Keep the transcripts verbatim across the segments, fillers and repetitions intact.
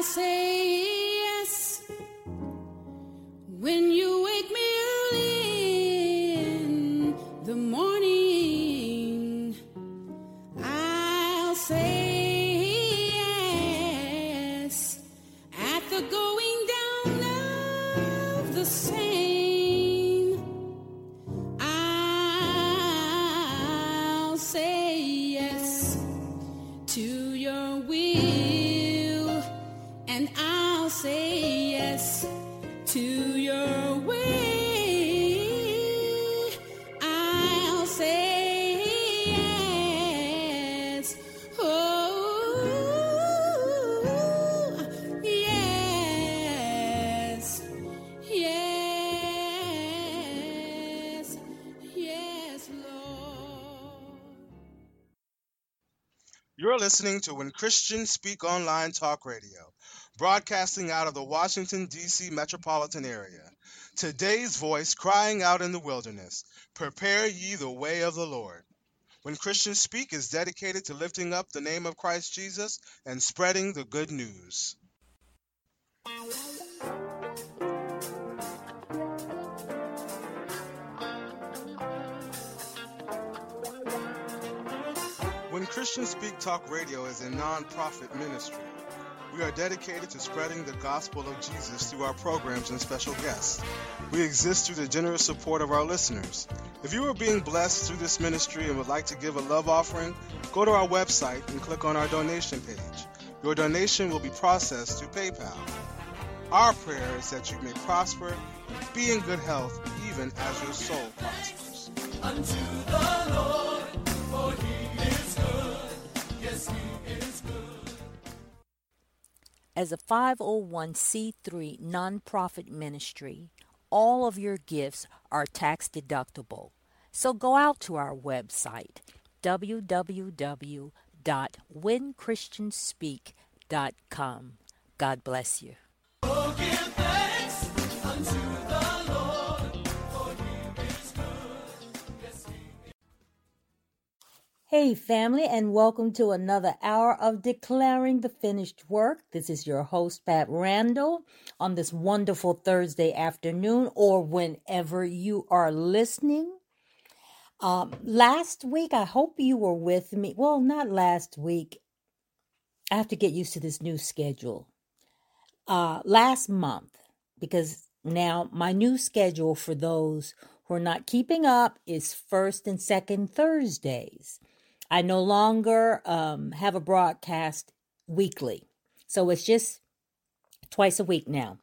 say yes when you wake me early in the morning. I'll say yes at the going down of the same. I'll say yes to your will, and I'll say yes to your way. I'll say yes. Oh, yes. Yes. Yes, Lord. You're listening to When Christians Speak Online Talk Radio, broadcasting out of the Washington, D C metropolitan area. Today's voice crying out in the wilderness, prepare ye the way of the Lord. When Christians Speak is dedicated to lifting up the name of Christ Jesus and spreading the good news. When Christians Speak Talk Radio is a non-profit ministry. We are dedicated to spreading the gospel of Jesus through our programs and special guests. We exist through the generous support of our listeners. If you are being blessed through this ministry and would like to give a love offering, go to our website and click on our donation page. Your donation will be processed through PayPal. Our prayer is that you may prosper and be in good health even as your soul prospers. Unto the Lord, for he is good. Yes, he is good. As a five oh one c three nonprofit ministry, all of your gifts are tax deductible. So go out to our website, w w w dot when christians speak dot com. God bless you. Oh, give thanks unto the Lord, for he is good. Yes, he is. Hey, family, and welcome to another hour of Declaring the Finished Work. This is your host, Pat Randall, on this wonderful Thursday afternoon or whenever you are listening. Um, last week, I hope you were with me. Well, not last week. I have to get used to this new schedule. Uh, last month, because now my new schedule for those who are not keeping up is first and second Thursdays. I no longer um, have a broadcast weekly. So it's just twice a week now.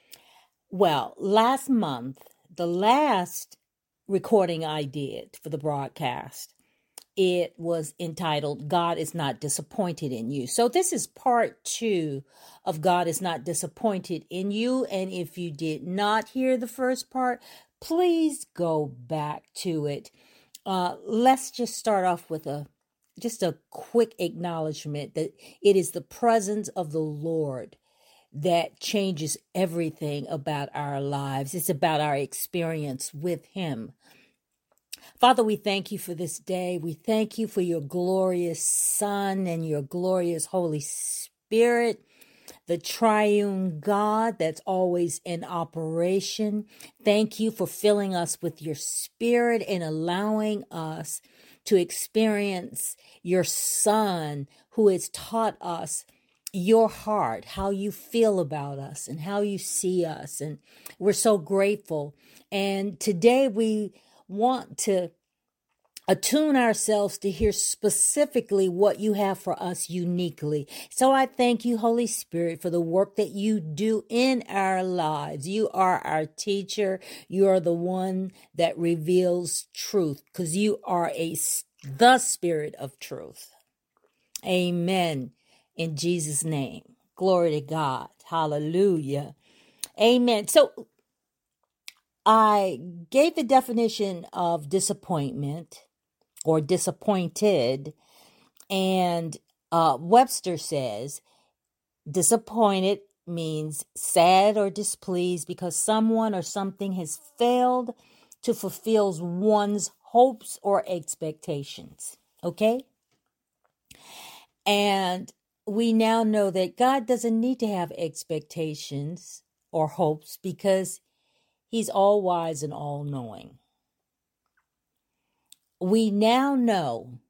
Well, last month, the last recording I did for the broadcast, it was entitled, God is Not Disappointed in You. So this is part two of God is Not Disappointed in You. And if you did not hear the first part, please go back to it. Uh, let's just start off with a just a quick acknowledgement that it is the presence of the Lord that changes everything about our lives. It's about our experience with Him. Father, we thank you for this day. We thank you for your glorious Son and your glorious Holy Spirit, the triune God that's always in operation. Thank you for filling us with your Spirit and allowing us to experience your Son who has taught us your heart, how you feel about us and how you see us. And we're so grateful. And today we want to attune ourselves to hear specifically what you have for us uniquely. So I thank you, Holy Spirit, for the work that you do in our lives. You are our teacher. You are the one that reveals truth because you are a the Spirit of truth. Amen. In Jesus' name. Glory to God. Hallelujah. Amen. So I gave the definition of disappointment or disappointed, and uh, Webster says disappointed means sad or displeased because someone or something has failed to fulfill one's hopes or expectations. Okay? And we now know that God doesn't need to have expectations or hopes because he's all wise and all knowing. We now know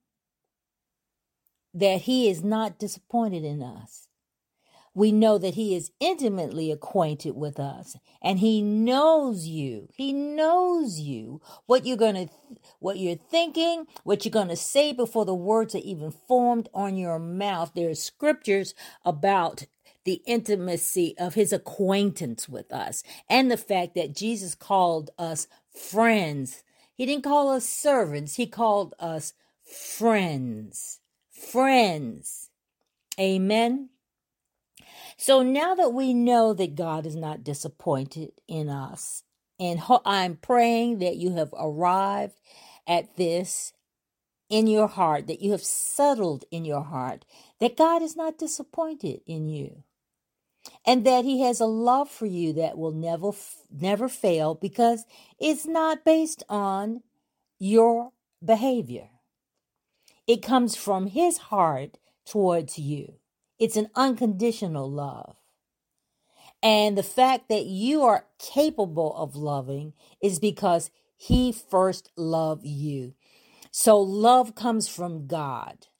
that he is not disappointed in us. We know that he is intimately acquainted with us and he knows you. He knows you, what you're going to, what you're thinking, what you're going to say before the words are even formed on your mouth. There are scriptures about the intimacy of his acquaintance with us and the fact that Jesus called us friends. He didn't call us servants. He called us friends. Friends. Amen. So now that we know that God is not disappointed in us, and ho- I'm praying that you have arrived at this in your heart, that you have settled in your heart, that God is not disappointed in you, and that he has a love for you that will never, never fail because it's not based on your behavior. It comes from his heart towards you. It's an unconditional love. And the fact that you are capable of loving is because he first loved you. So love comes from God.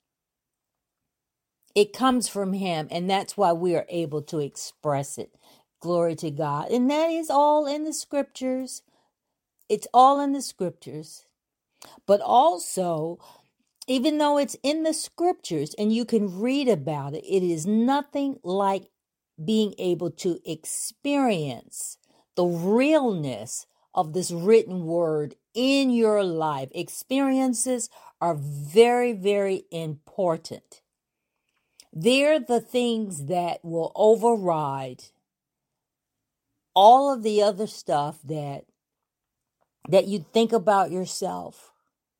It comes from him, and that's why we are able to express it. Glory to God. And that is all in the scriptures. It's all in the scriptures. But also, even though it's in the scriptures and you can read about it, it is nothing like being able to experience the realness of this written word in your life. Experiences are very, very important. They're the things that will override all of the other stuff that, that you think about yourself.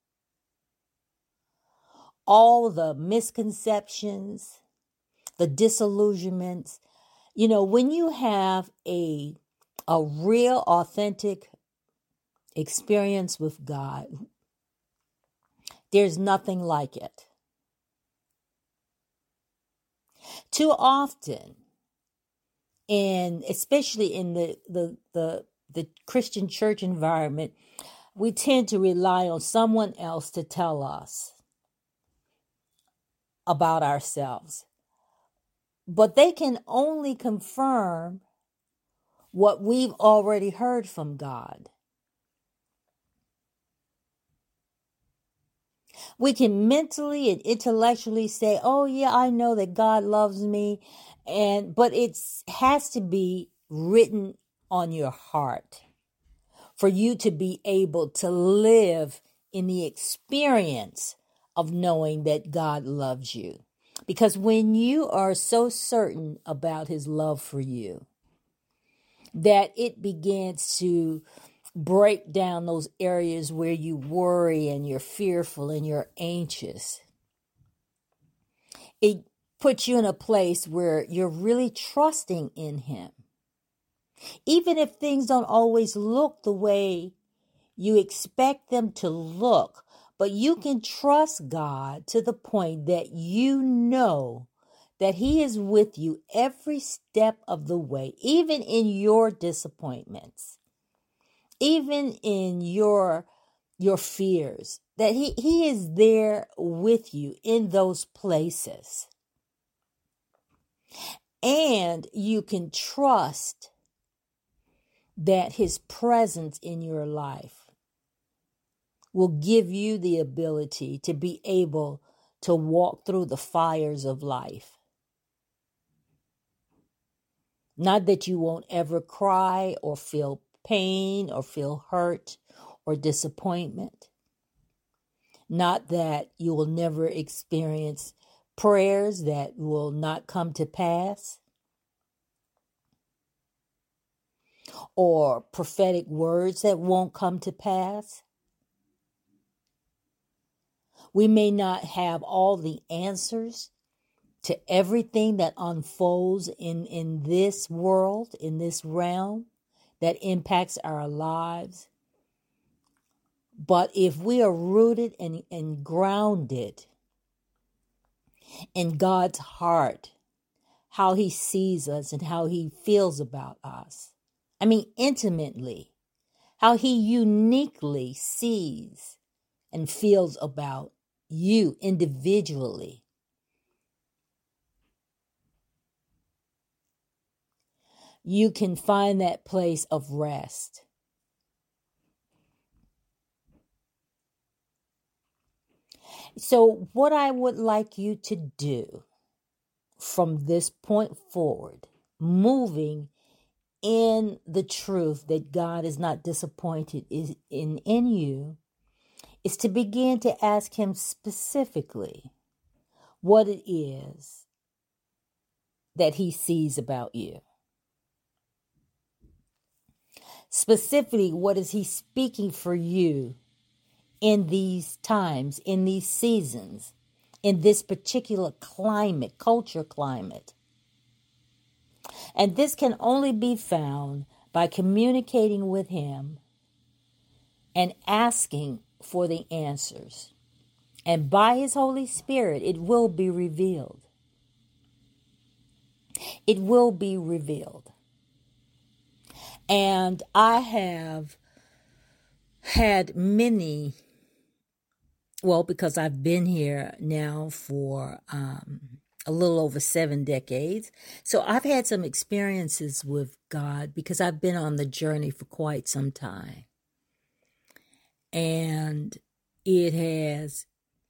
All the misconceptions, the disillusionments. You know, when you have a, a real, authentic experience with God, there's nothing like it. Too often, and especially in the, the, the, the Christian church environment, we tend to rely on someone else to tell us about ourselves. But they can only confirm what we've already heard from God. We can mentally and intellectually say, oh yeah, I know that God loves me. And, but it has to be written on your heart for you to be able to live in the experience of knowing that God loves you. Because when you are so certain about his love for you, that it begins to break down those areas where you worry and you're fearful and you're anxious. It puts you in a place where you're really trusting in him. Even if things don't always look the way you expect them to look, but you can trust God to the point that you know that he is with you every step of the way, even in your disappointments, even in your, your fears, that he, he is there with you in those places. And you can trust that his presence in your life will give you the ability to be able to walk through the fires of life. Not that you won't ever cry or feel pain or feel hurt or disappointment. Not that you will never experience prayers that will not come to pass, or prophetic words that won't come to pass. We may not have all the answers to everything that unfolds in, in this world, in this realm, that impacts our lives. But if we are rooted and, and grounded in God's heart, how he sees us and how he feels about us. I mean, intimately, how he uniquely sees and feels about you individually. You can find that place of rest. So what I would like you to do from this point forward, moving in the truth that God is not disappointed is in, in you, is to begin to ask him specifically what it is that he sees about you. Specifically, what is he speaking for you in these times, in these seasons, in this particular climate, culture climate? And this can only be found by communicating with him and asking for the answers. And by his Holy Spirit, it will be revealed. It will be revealed. And I have had many, well, because I've been here now for um, a little over seven decades. So I've had some experiences with God because I've been on the journey for quite some time. And it has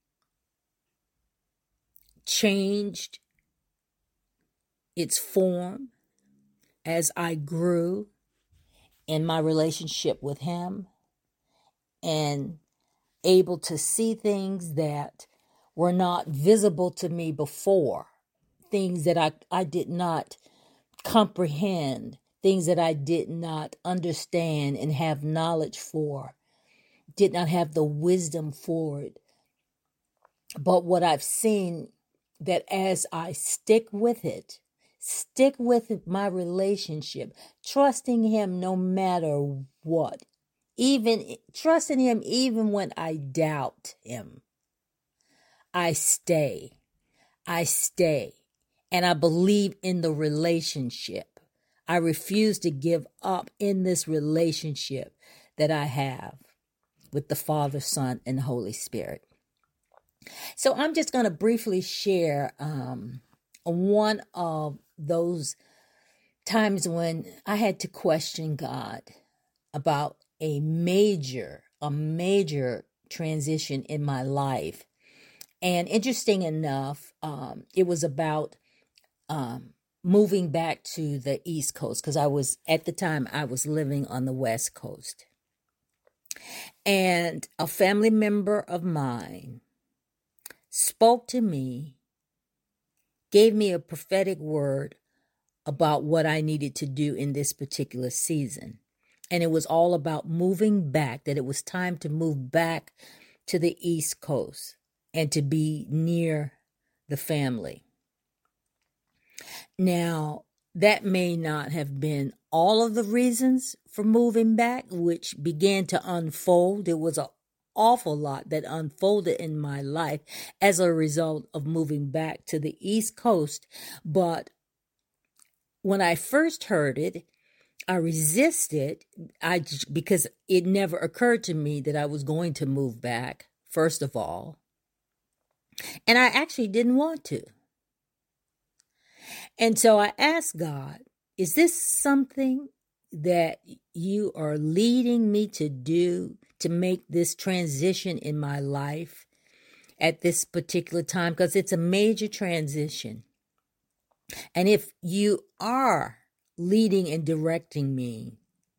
changed its form as I grew in my relationship with him and able to see things that were not visible to me before, things that I, I did not comprehend, things that I did not understand and have knowledge for, did not have the wisdom for it. But what I've seen, that as I stick with it, stick with my relationship, trusting him no matter what, even trusting him even when I doubt him, I stay, I stay, and I believe in the relationship. I refuse to give up in this relationship that I have with the Father, Son, and Holy Spirit. So I'm just going to briefly share um, one of those times when I had to question God about a major, a major transition in my life. And interesting enough, um, it was about um, moving back to the East Coast, because I was, at the time, I was living on the West Coast. And a family member of mine spoke to me, gave me a prophetic word about what I needed to do in this particular season. And it was all about moving back, that it was time to move back to the East Coast and to be near the family. Now, that may not have been all of the reasons for moving back, which began to unfold. It was an awful lot that unfolded in my life as a result of moving back to the East Coast. But when I first heard it, I resisted I, because it never occurred to me that I was going to move back, first of all. And I actually didn't want to. And so I asked God, is this something that you are leading me to do, to make this transition in my life at this particular time? Because it's a major transition. And if you are leading and directing me,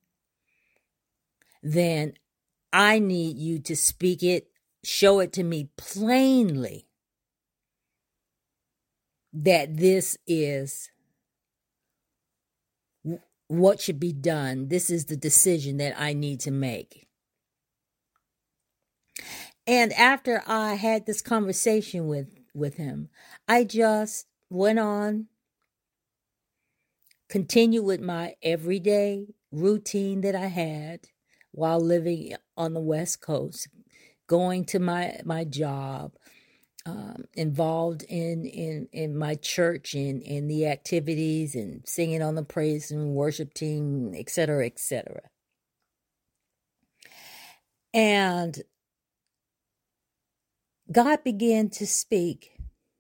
then I need you to speak it, show it to me plainly that this is what should be done. This is the decision that I need to make. And after I had this conversation with, with him, I just went on, continued with my everyday routine that I had while living on the West Coast, going to my, my job, um, involved in, in, in my church and in the activities and singing on the praise and worship team, et cetera, et cetera. And God began to speak.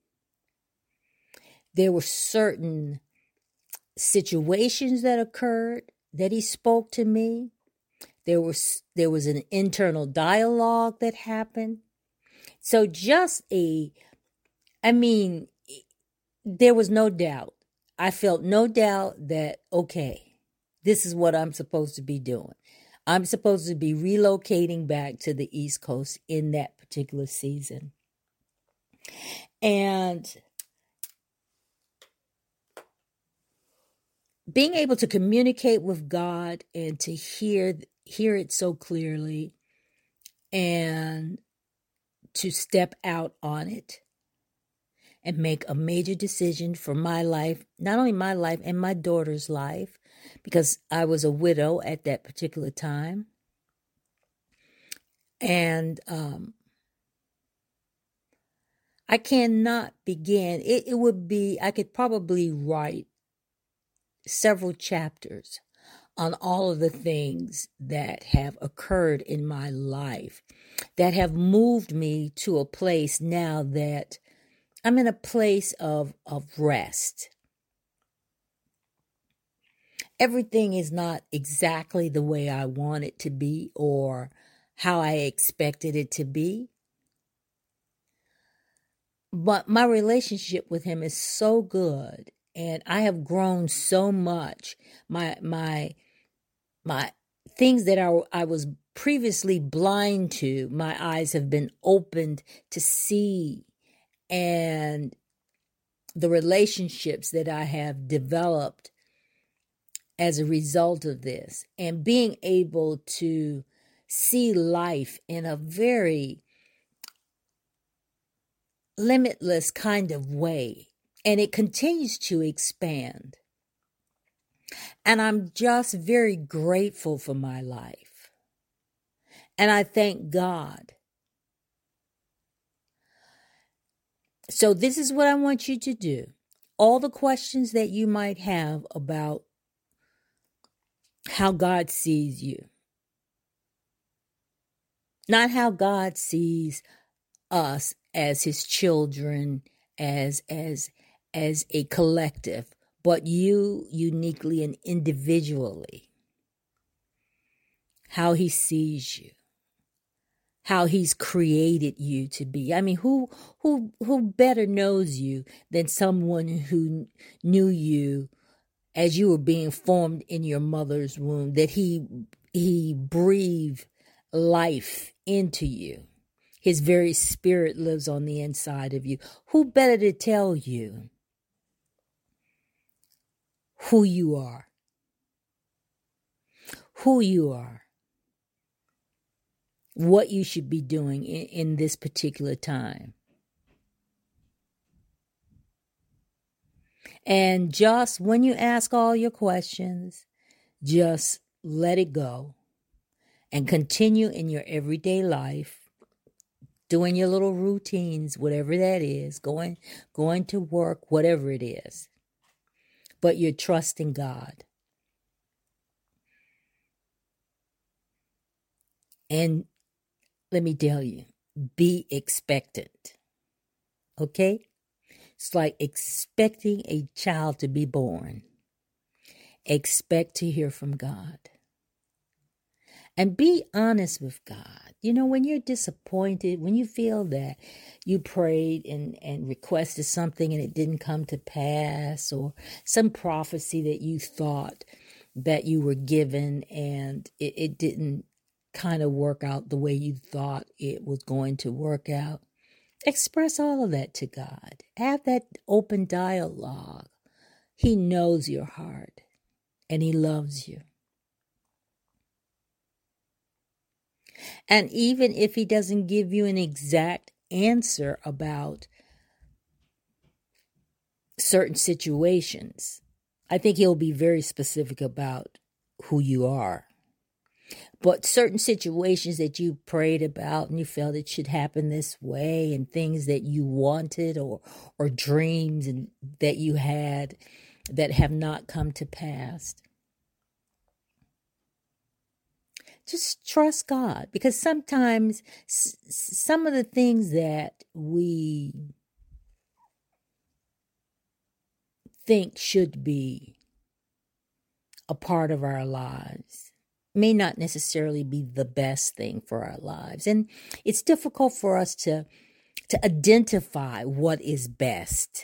There were certain situations that occurred that he spoke to me. There was there was an internal dialogue that happened. So just a, I mean, there was no doubt. I felt no doubt that, okay, this is what I'm supposed to be doing. I'm supposed to be relocating back to the East Coast in that particular season. And being able to communicate with God and to hear hear it so clearly and to step out on it and make a major decision for my life, not only my life and my daughter's life, because I was a widow at that particular time. And um, I cannot begin. It, it would be, I could probably write several chapters on all of the things that have occurred in my life that have moved me to a place now that I'm in a place of, of rest. Everything is not exactly the way I want it to be or how I expected it to be. But my relationship with him is so good, and I have grown so much. My my my things that I, I was previously blind to, my eyes have been opened to see, and the relationships that I have developed as a result of this, and being able to see life in a very limitless kind of way, and it continues to expand. And I'm just very grateful for my life. And I thank God. So this is what I want you to do. All the questions that you might have about how God sees you. Not how God sees us as his children, as as as a collective, but you uniquely and individually. How he sees you. How he's created you to be. I mean, who who who better knows you than someone who knew you as you were being formed in your mother's womb, that he he breathed life into you. His very spirit lives on the inside of you. Who better to tell you who you are? Who you are. What you should be doing in, in this particular time. And just when you ask all your questions, just let it go and continue in your everyday life, doing your little routines, whatever that is, going, going to work, whatever it is. But you're trusting God. And let me tell you, be expectant. Okay? It's like expecting a child to be born. Expect to hear from God. And be honest with God. You know, when you're disappointed, when you feel that you prayed and, and requested something and it didn't come to pass, or some prophecy that you thought that you were given and it, it didn't kind of work out the way you thought it was going to work out, express all of that to God. Have that open dialogue. He knows your heart and he loves you. And even if he doesn't give you an exact answer about certain situations, I think he'll be very specific about who you are. But certain situations that you prayed about and you felt it should happen this way, and things that you wanted or or dreams and that you had that have not come to pass. Just trust God, because sometimes s- some of the things that we think should be a part of our lives may not necessarily be the best thing for our lives. And it's difficult for us to, to identify what is best.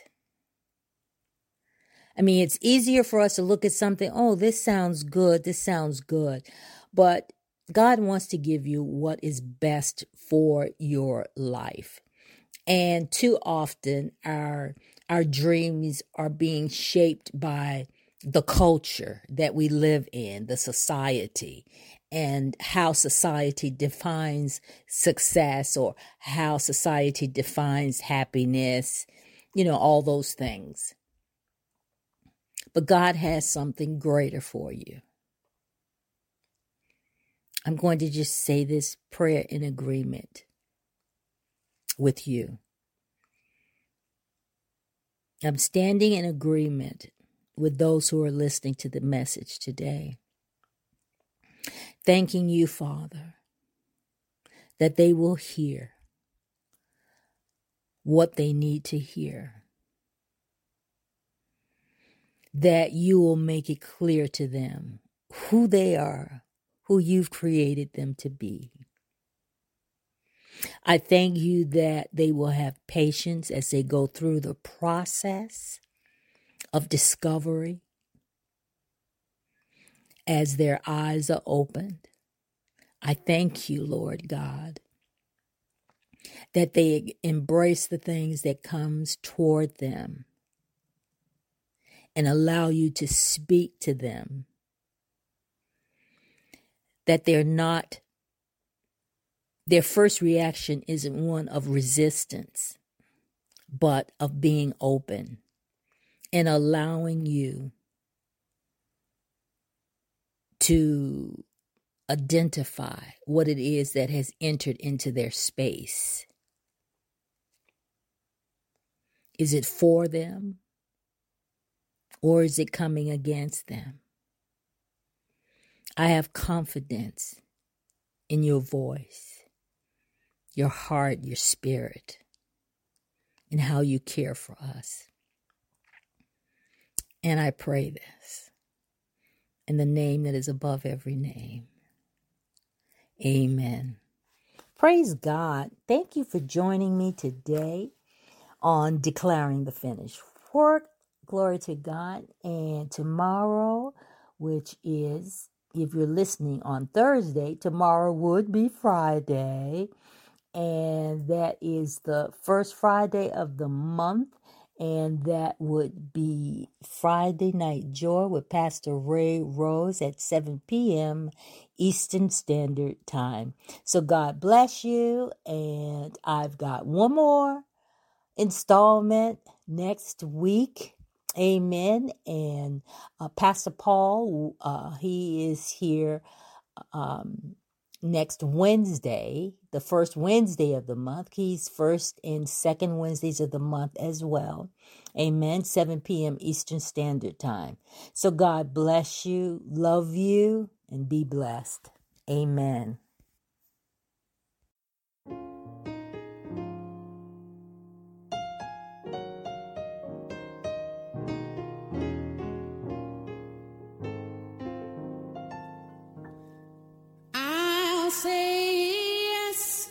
I mean, it's easier for us to look at something, oh, this sounds good, this sounds good. But God wants to give you what is best for your life. And too often our our dreams are being shaped by the culture that we live in, the society, and how society defines success or how society defines happiness, you know, all those things. But God has something greater for you. I'm going to just say this prayer in agreement with you. I'm standing in agreement with those who are listening to the message today. Thanking you, Father, that they will hear what they need to hear. That you will make it clear to them who they are, who you've created them to be. I thank you that they will have patience as they go through the process of discovery, as their eyes are opened. I thank you, Lord God, that they embrace the things that comes toward them and allow you to speak to them. That they're not, their first reaction isn't one of resistance, but of being open and allowing you to identify what it is that has entered into their space. Is it for them, or is it coming against them? I have confidence in your voice, your heart, your spirit, and how you care for us. And I pray this in the name that is above every name. Amen. Praise God. Thank you for joining me today on Declaring the Finished Work. Glory to God. And tomorrow, which is, if you're listening on Thursday, tomorrow would be Friday. And that is the first Friday of the month. And that would be Friday Night Joy with Pastor Ray Rose at seven p.m. Eastern Standard Time. So God bless you. And I've got one more installment next week. Amen. And uh, Pastor Paul, uh, he is here um, next Wednesday, the first Wednesday of the month. He's first and second Wednesdays of the month as well. Amen. seven p.m. Eastern Standard Time. So God bless you, love you, and be blessed. Amen. I'll say yes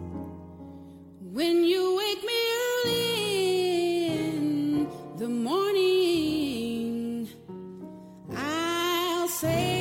when you wake me early in the morning. I'll say